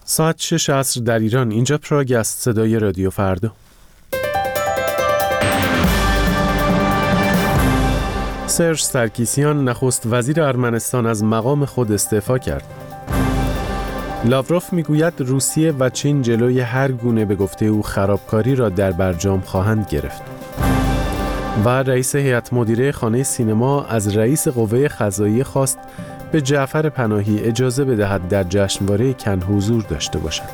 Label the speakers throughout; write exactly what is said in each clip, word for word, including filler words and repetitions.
Speaker 1: ساعت شش عصر در ایران. اینجا پراگ است. صدای رادیو فردا. سرژ سرکیسیان نخست وزیر ارمنستان از مقام خود استعفا کرد. لاوروف میگوید روسیه و چین جلوی هر گونه به گفته او خرابکاری را در برجام خواهند گرفت. و رئیس هیئت مدیره خانه سینما از رئیس قوه قضاییه خواست به جعفر پناهی اجازه بدهد در جشنواره کن حضور داشته باشد.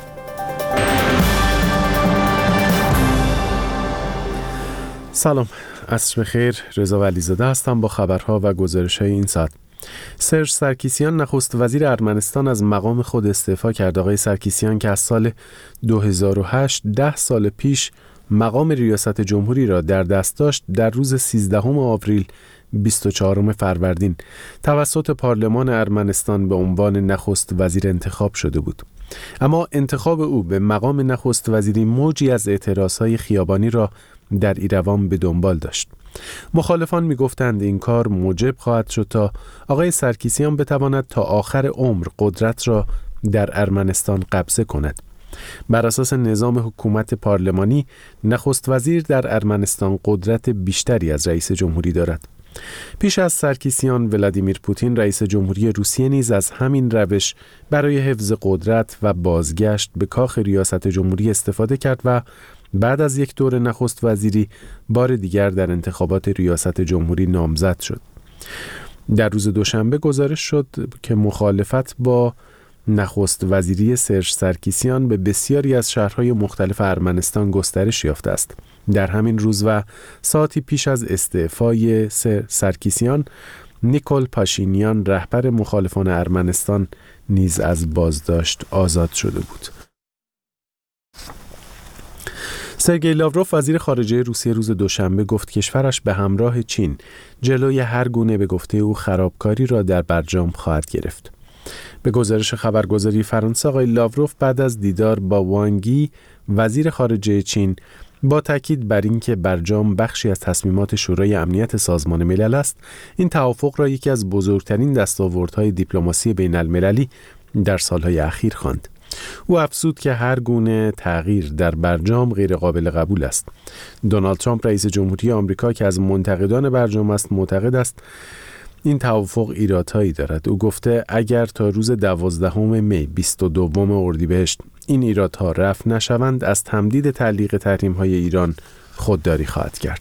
Speaker 1: سلام، عصر بخیر. رضا ولیزاده هستم با خبرها و گزارش‌های این ساعت. سرژ سرکیسیان نخست وزیر ارمنستان از مقام خود استعفا کرد. آقای سرکیسیان که از سال دو هزار و هشت ده سال پیش مقام ریاست جمهوری را در دست داشت، در روز سیزدهم آوریل بیست و چهارم فروردین توسط پارلمان ارمنستان به عنوان نخست وزیر انتخاب شده بود. اما انتخاب او به مقام نخست وزیری موجی از اعتراضهای خیابانی را در ایروان به دنبال داشت. مخالفان می‌گفتند این کار موجب خواهد شد تا آقای سرکیسیان بتواند تا آخر عمر قدرت را در ارمنستان قبضه کند. بر اساس نظام حکومت پارلمانی، نخست وزیر در ارمنستان قدرت بیشتری از رئیس جمهوری دارد. پیش از سرکیسیان، ولادیمیر پوتین رئیس جمهوری روسیه نیز از همین روش برای حفظ قدرت و بازگشت به کاخ ریاست جمهوری استفاده کرد و بعد از یک دور نخست وزیری بار دیگر در انتخابات ریاست جمهوری نامزد شد. در روز دوشنبه گزارش شد که مخالفت با نخست وزیری سرژ سرکیسیان به بسیاری از شهرهای مختلف ارمنستان گسترش یافته است. در همین روز و ساعتی پیش از استعفای سرکیسیان، نیکول پاشینیان رهبر مخالفان ارمنستان نیز از بازداشت آزاد شده بود. سرگئی لاوروف وزیر خارجه روسیه روز دوشنبه گفت کشورش به همراه چین جلوی هر گونه به گفته او خرابکاری را در برجام خواهد گرفت. به گزارش خبرگزاری فرانسه، آقای لاوروف بعد از دیدار با وانگی وزیر خارجه چین با تاکید بر اینکه برجام بخشی از تصمیمات شورای امنیت سازمان ملل است، این توافق را یکی از بزرگترین دستاوردهای دیپلماسی بین المللی در سالهای اخیر خواند. او افزود که هر گونه تغییر در برجام غیر قابل قبول است. دونالد ترامپ رئیس جمهوری آمریکا که از منتقدان برجام است، معتقد است این توافق ایرادهایی دارد. او گفته اگر تا روز دوازدهم می بیست و دوم اردیبهشت این ایرادها رفع نشوند، از تمدید تعلیق تحریم‌های ایران خودداری خواهد کرد.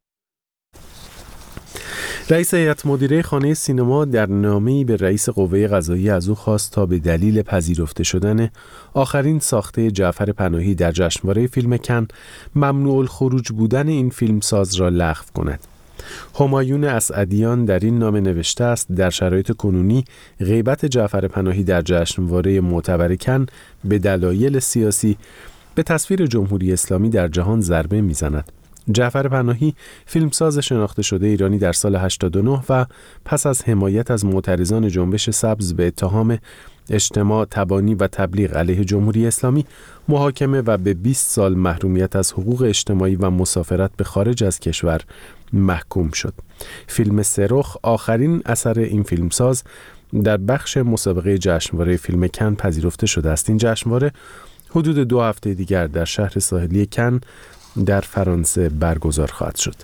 Speaker 1: رئیس هیئت مدیره خانه سینما در نامه‌ای به رئیس قوه قضاییه از او خواست تا به دلیل پذیرفته شدن آخرین ساخته جعفر پناهی در جشنواره فیلم کن ممنوع الخروج بودن این فیلمساز را لغو کند. همایون اسعدیان در این نامه نوشته است در شرایط کنونی غیبت جعفر پناهی در جشنواره معتبر کن به دلایل سیاسی به تصویر جمهوری اسلامی در جهان ضربه میزند. جعفر پناهی فیلمساز شناخته شده ایرانی در سال هشتاد و نه و پس از حمایت از معترضان جنبش سبز به اتهام اجتماع تبانی و تبلیغ علیه جمهوری اسلامی محاکمه و به بیست سال محرومیت از حقوق اجتماعی و مسافرت به خارج از کشور محکوم شد. فیلم سرخ، آخرین اثر این فیلمساز، در بخش مسابقه جشنواره فیلم کن پذیرفته شده است. این جشنواره حدود دو هفته دیگر در شهر ساحلی کن در فرانسه برگزار خواهد شد.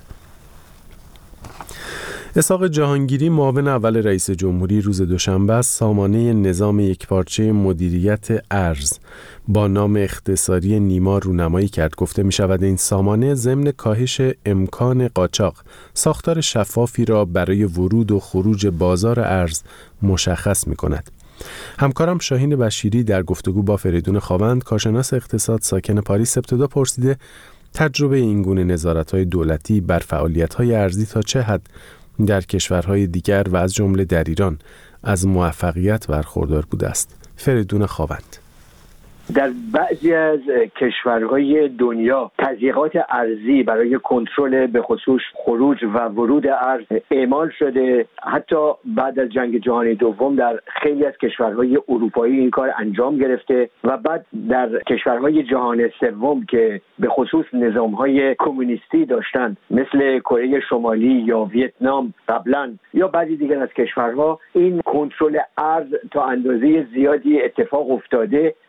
Speaker 1: اسحاق جهانگیری معاون اول رئیس جمهوری روز دوشنبه از سامانه نظام یکپارچه مدیریت ارز با نام اختصاری نیما رونمایی کرد. گفته می شود این سامانه ضمن کاهش امکان قاچاق ساختار شفافی را برای ورود و خروج بازار ارز مشخص می کند. همکارم شاهین بشیری در گفتگو با فریدون خاوند، کارشناس اقتصاد ساکن پاریس، ابتدا پرسیده تجربه این گونه نظارت‌های دولتی بر فعالیت‌های ارزی تا چه حد در کشورهای دیگر و از جمله در ایران از موفقیت برخوردار بوده است. فریدون خاوند:
Speaker 2: در بعضی از کشورهای دنیا تضییقات ارزی برای کنترل به خصوص خروج و ورود ارز اعمال شده. حتی بعد از جنگ جهانی دوم در خیلی از کشورهای اروپایی این کار انجام گرفته و بعد در کشورهای جهان سوم که به خصوص نظامهای کمونیستی داشتند مثل کره شمالی یا ویتنام قبلا یا بعضی دیگر از کشورها، این کنترل ارز تا اندازه زیادی اتفاق افتاده و در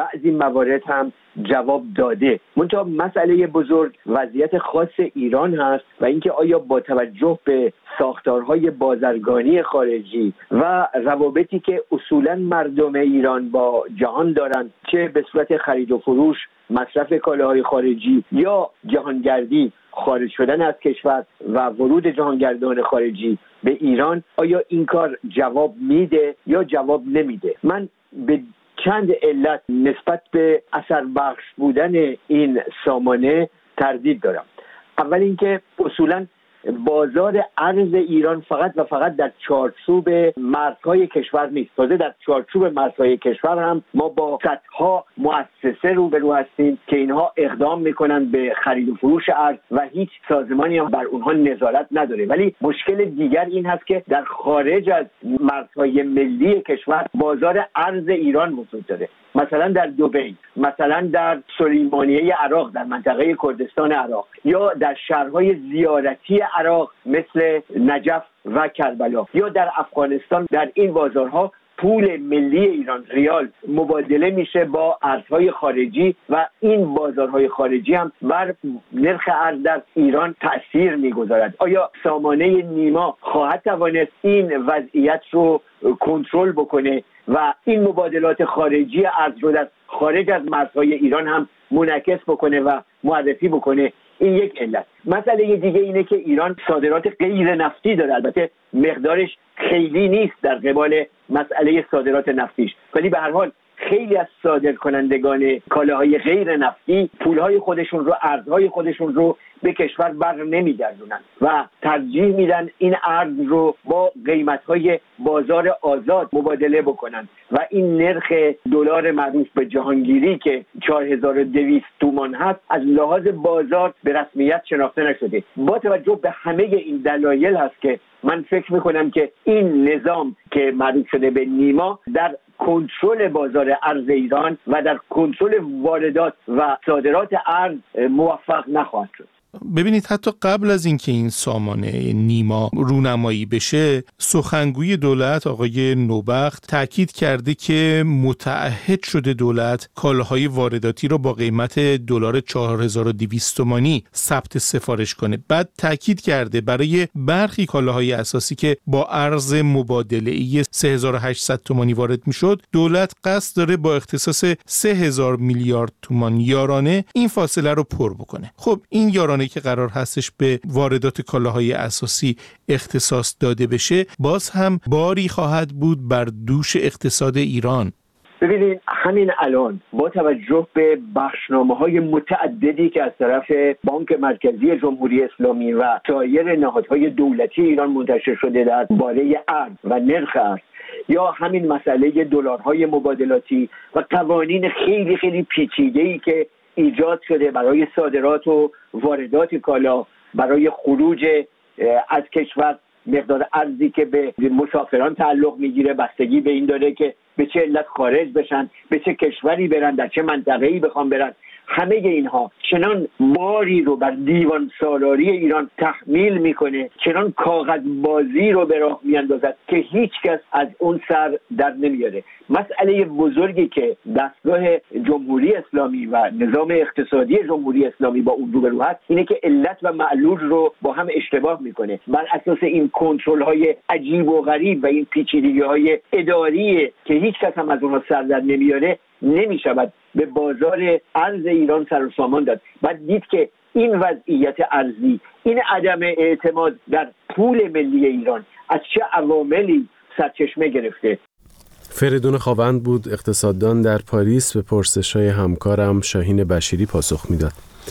Speaker 2: بعضی موارد هم جواب داده. منتها مسئله بزرگ وضعیت خاص ایران هست و اینکه آیا با توجه به ساختارهای بازرگانی خارجی و روابطی که اصولاً مردم ایران با جهان دارند، چه به صورت خرید و فروش، مصرف کالاهای خارجی یا جهانگردی، خارج شدن از کشور و ورود جهانگردان خارجی به ایران، آیا این کار جواب میده یا جواب نمیده؟ من به چند علت نسبت به اثر بخش بودن این سامانه تردید دارم. اول اینکه اصولاً بازار ارز ایران فقط و فقط در چارچوب مرزهای کشور نیست. تازه در چارچوب مرزهای کشور هم ما با صدها مؤسسه روبرو هستیم که اینها اقدام میکنن به خرید و فروش ارز و هیچ سازمانی هم بر اونها نظارت نداره. ولی مشکل دیگر این هست که در خارج از مرزهای ملی کشور بازار ارز ایران وجود داره. مثلا در دبی، مثلا در سلیمانیه عراق، در منطقه کردستان عراق، یا در شهرهای زیارتی عراق مثل نجف و کربلا، یا در افغانستان. در این بازارها پول ملی ایران ریال مبادله میشه با ارزهای خارجی و این بازارهای خارجی هم بر نرخ ارز در ایران تأثیر میگذارد. آیا سامانه نیما خواهد توانست این وضعیت رو کنترل بکنه و این مبادلات خارجی ارز رو در خارج از مرزهای ایران هم منعکس بکنه و معرفی بکنه؟ این یک علت. مسئله دیگه اینه که ایران صادرات غیر نفتی داره، البته مقدارش خیلی نیست در قبال مسئله صادرات نفتیش، ولی به هر حال خیلی از صادرکنندگان کالاهای غیر نفتی پولهای خودشون رو، ارزهای خودشون رو به کشور بر نمیگردونن و ترجیح میدن این ارز رو با قیمتهای بازار آزاد مبادله بکنن و این نرخ دلار معروف به جهانگیری که چهار هزار و دویست تومان هست از لحاظ بازار به رسمیت شناخته نشده. با توجه به همه این دلایل هست که من فکر میکنم که این نظام که معروف شده به نیما در کنترل بازار ارز ایران و در کنترل واردات و صادرات ارز موفق نخواهد شد.
Speaker 3: ببینید، حتی قبل از اینکه این سامانه نیما رونمایی بشه، سخنگوی دولت آقای نوبخت تاکید کرده که متعهد شده دولت کالاهای وارداتی رو با قیمت دلار چهار هزار و دویست تومانی ثبت سفارش کنه. بعد تاکید کرده برای برخی کالاهای اساسی که با ارز مبادله‌ای سه هزار و هشتصد تومانی وارد میشد، دولت قصد داره با اختصاص سه هزار میلیارد تومان یارانه این فاصله رو پر بکنه. خب این یارانه که قرار هستش به واردات کالاهای اساسی اختصاص داده بشه، باز هم باری خواهد بود بر دوش اقتصاد ایران.
Speaker 2: ببینید، همین الان با توجه به بخشنامه‌های متعددی که از طرف بانک مرکزی جمهوری اسلامی و سایر نهادهای دولتی ایران منتشر شده درباره ارز و نرخ ارز، یا همین مسئله دلارهای مبادلاتی و قوانین خیلی خیلی پیچیده‌ای که ایجاد شده برای صادرات و واردات کالا، برای خروج از کشور، مقدار ارزی که به مسافران تعلق میگیره بستگی به این داره که به چه علت خارج بشن، به چه کشوری برن، در چه منطقه‌ای بخوام برن. همه اینها چنان باری رو بر دیوان سالاری ایران تحمیل میکنه، چنان کاغذ بازی رو به راه میاندازد که هیچ کس از اون سر در نمیاره. مسئله بزرگی که دستگاه جمهوری اسلامی و نظام اقتصادی جمهوری اسلامی با اون روبرو هست اینه که علت و معلول رو با هم اشتباه میکنه. بر اساس این کنترل های عجیب و غریب و این پیچیدگی های اداری که هیچ کس هم از اونها سر در نمیاره، نمیشود به بازار ارز ایران سر و سامان داد. بعد دید که این وضعیت ارزی، این عدم اعتماد در پول ملی ایران از چه عواملی سرچشمه گرفته.
Speaker 1: فریدون خاوند بود، اقتصاددان در پاریس، به پرسش‌های همکارم شاهین بشیری پاسخ میداد.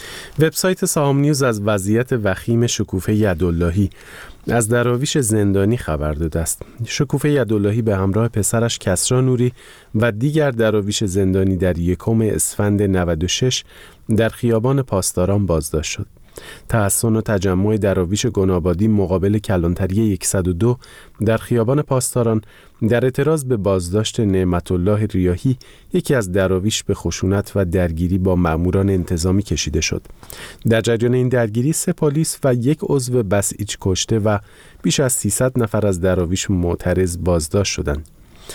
Speaker 1: وبسایت سهام نیوز از وضعیت وخیم شکوفه یداللهی از دراویش زندانی خبر داده است. شکوفه یداللهی به همراه پسرش کسری نوری و دیگر دراویش زندانی در یکم اسفند نود و شش در خیابان پاسداران بازداشت شد. تحسن و تجمع دراویش گنابادی مقابل کلانتری صد و دو در خیابان پاسداران در اعتراض به بازداشت نعمت الله ریاحی، یکی از دراویش، به خشونت و درگیری با مأموران انتظامی کشیده شد. در جریان این درگیری سه پلیس و یک عضو بسیج کشته و بیش از سیصد نفر از دراویش معترض بازداشت شدند.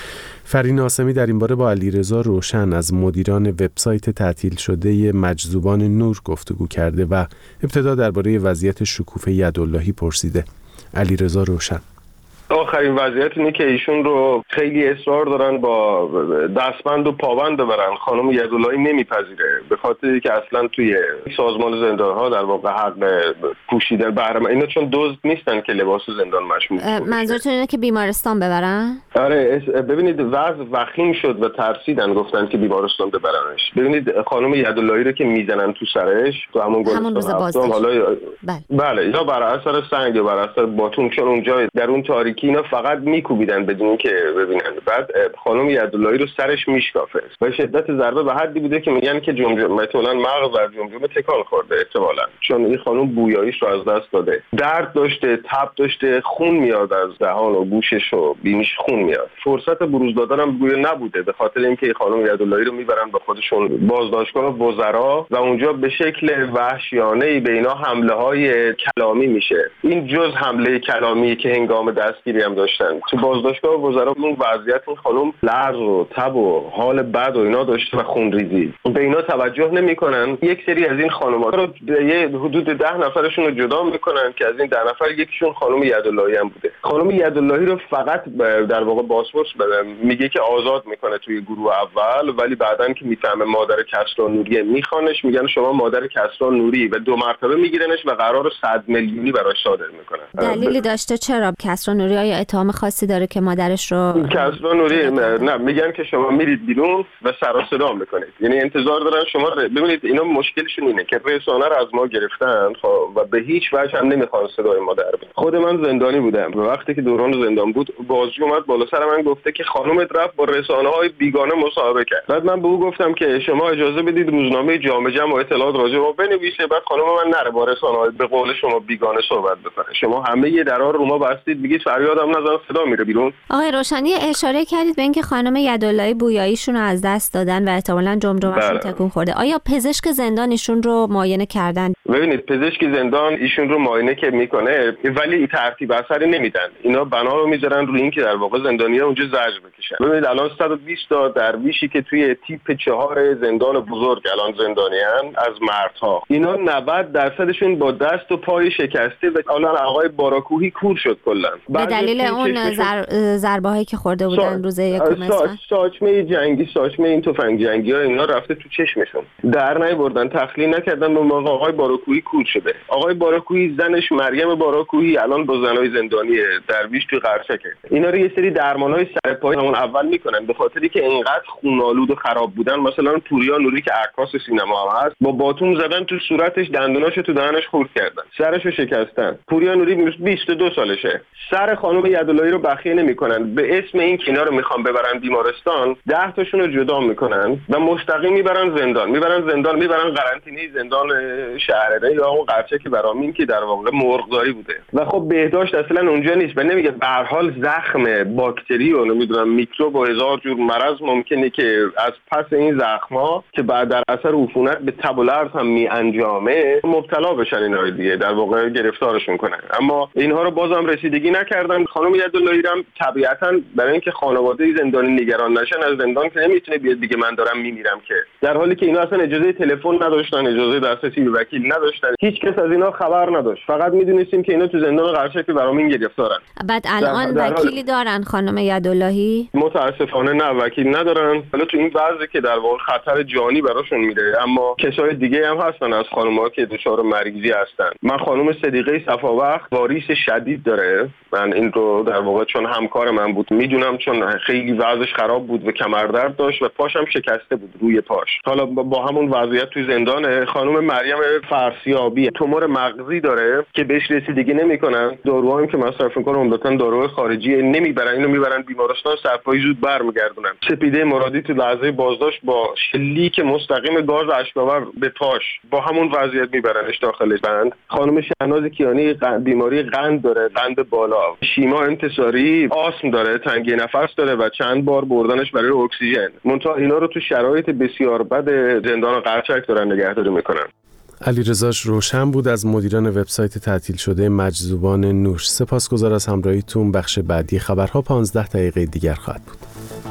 Speaker 1: فرین آسمی در این باره با علیرضا روشن از مدیران وبسایت تعطیل شده مجذوبان نور گفتگو کرده و ابتدا درباره وضعیت شکوفه یداللهی پرسیده. علیرضا روشن:
Speaker 4: آخرین وضعیت اینه که ایشون رو خیلی اصرار دارن با دستبند و پابند ببرن. خانم یداللهی نمیپذیره، به خاطر که اصلا توی سازمان زندان‌ها در واقع حق پوشیدن بهره اینا چون دزد نیستن که لباس زندان مشمول.
Speaker 5: منظورتون اینه که بیمارستان ببرن؟
Speaker 4: آره، ببینید وضع وخیم شد و ترسیدن گفتن که بیمارستان ببرنش. ببینید خانم یداللهی رو که میزنن تو سرش تو همون گلستان، حالا بله. بله یا بر اثر سنگ یا بر اثر باتون، چون اونجا در اون تاریکی اینا فقط میکوبیدن بدون که ببینن. بعد خانم یداللهی رو سرش میشکافه و شدت ضربه به حدی بوده که میگن که جمجمه مثلا مغز و جمجمه تکان خورده احتمالاً، چون این خانم بویاییش رو از دست داده. درد داشته، تب داشته، خون میاد از دهان و گوشش و بینیش خون میاد. فرصت بروز دادن هم گویا نبوده، به خاطر اینکه خانم یداللهی رو میبرن به خودشون بازداشتگاه وزرا و اونجا به شکل وحشیانه‌ای به اینا حمله‌های کلامی میشه. این جز حمله کلامی که هنگام دستگیری هم داشتن تو بازداشتگاه وزرا، اون وضعیت این خانم لرز و تب و حال بد و اینا داشته و خونریزی، به اینا توجه نمیکنن. یک سری از این خانم‌ها رو یه حدود ده نفرشون رو جدا میکنن که از این ده نفر یکیشون خانم یداللهی هم بوده. خانم یداللهی رو فقط در واقع باسپورس میگه که آزاد میکنه توی گروه اول، ولی بعدن که میفهمه مادر کسری نوری میخوانش، میگن شما مادر کسری نوری، و دو مرتبه میگیرنش و قرار صد میلیونی براش صادر میکنن.
Speaker 5: دلیلی داشته چرا کسری نوری یا اتهام خاصی داره که مادرش رو
Speaker 4: کسری نوری نه میگن که شما میرید بیرون و سر و صدا میکنید، یعنی انتظار دارن شما ر... ببینید اینا مشکلشون اینه که رسانه رو از ما گرفتن و به هیچ وجه هم نمیخوان صدای ما در بیاد. خود من زندانی بودم و وقتی که دوران زندان بود بازجو اومد بالا سر من گفته که خانومت رفت با رسانه‌های بیگانه مصاحبه کرد. بعد من به او گفتم که شما اجازه بدید روزنامه جامعه جمع و اطلاعات راجع به ما بنویسه، بعد خانم من نره با رسانه‌های به قول شما بیگانه صحبت بکنه. شما همه یه درا رو ما بستید، میگید فریادم نزن صدا میره بیرون.
Speaker 5: آقای روشنی اشاره کردید به اینکه خانم یداللهی بویاییشون رو از دست دادن و احتمالاً جمجمه‌شون تکون خورده. آیا پزشک زندان ایشون رو معاینه کردن؟
Speaker 4: ببینید پزشک زندان ایشون رو معاینه که میکنه ولی ترتیب اثری نمیدن. اینا بنا رو میذارن روی اینکه در واقع زندانی‌ها اونجا زجر بکشن. ببینید الان صد و بیست تا درویشی که توی تیپ چهار زندان بزرگ الان زندانیان از مردها، اینا نود درصدشون با دست و پای شکسته و الان آقای باراکوهی کور شد کلا
Speaker 5: به دلیل اون زر... ضربه هایی که خورده بودن سا... روز یکم.
Speaker 4: سا... ساچمه جنگی، ساچمه این تفنگ جنگی ها اینا رفته تو چشمشون، در نیاوردن، تخلیه نکردن. به موقع آقای باراکوهی کور شده. آقای باراکوهی زنش مریم باراکوهی الان با زنای زندانی درویش تو قرچکه. اینا رو یه سری درمان‌های سرپایی همون اول میکنن به خاطری که اینقدر خونالود و خراب بودن. مثلا پوریا نوری که عکاس سینما هم هست با باتوم زدن تو صورتش، دندوناشو تو دهنش خورد کردن، سرشو شکستن. پوریا نوری بیست و دو سالشه. سر خانم یداللهی رو بخیه نمیکنن، به اسم این که اینا رو میخوان ببرن بیمارستان ده تاشون رو جدا میکنن و مستقیم میبرن زندان، میبرن زندان میبرن قرنطینه زندان شهرره یا اون قرچک برامین که در واقع مرغداری بوده. و خب بهداشت اصلا اونجا نیست و نمیگه به هر حال زخم باکتری و نمیدونم میکروب و هزار جور مرض ممکنه که از پس این زخم‌ها که بعد در اثر عفونت به تب و لرز هم میانجامه مبتلا بشن، اینا دیگه در واقع گرفتارشون کنن. اما اینها رو بازم رسیدگی نکردن. خانم یداللهی هم طبیعتاً برای اینکه خانواده زندانی نگران نشن از زندان که نمیتونه بیاد دیگه من دارم میمیرم، که در حالی که اینا اصلا اجازه تلفن نداشتن، اجازه دسترسی به وکیل نداشتن، هیچ کس از اینا خبر نداشت. فقط میدونستیم که اینا تو زندان قرچک برامین گرفتارن.
Speaker 5: بعد الان در وکیلی حال... دارن خانم یداللهی؟
Speaker 4: متاسفانه نه، وکیل ندارن. حالا تو این وضعی که در واقع خطر جانی براشون میره، اما کسای دیگه هم هستن از خانم‌ها که دچار مریضی هستن. من خانم صدیقه صفاوقت واریس شدید داره. من این رو در واقع چون همکار من بود میدونم، چون خیلی وضعش خراب بود و کمردرد داشت و پاشم شکسته بود روی پاش. حالا با همون وضعیت توی زندان. خانم مریم فرسیابی تومور مغزی داره که بهش رسیدگی نمیکنن. داروهایی که مصرف میکنن عمدتاً داروهای خارجی، نمیبرن اینو میبرن بیمارستان، سرپایی زود برمیگردونن. سپیده مرادی تو لحظه بازداشت با شلیک مستقیم گاز اشک‌آور به پاش با همون وضعیت میبرنش داخل بند. خانم شهناز کیانی بیماری قند داره، قند بالا. شیما انتصاری آسم داره، تنگی نفس داره و چند بار بردنش برای اکسیژن. منتها اینا رو تو شرایط بسیار بد زندان قرچک دارن نگهداری میکنن.
Speaker 1: علیرضا روشن بود از مدیران وبسایت تعطیل شده مجذوبان نور. سپاسگزار از همراهیتون. بخش بعدی خبرها پانزده دقیقه دیگر خواهد بود.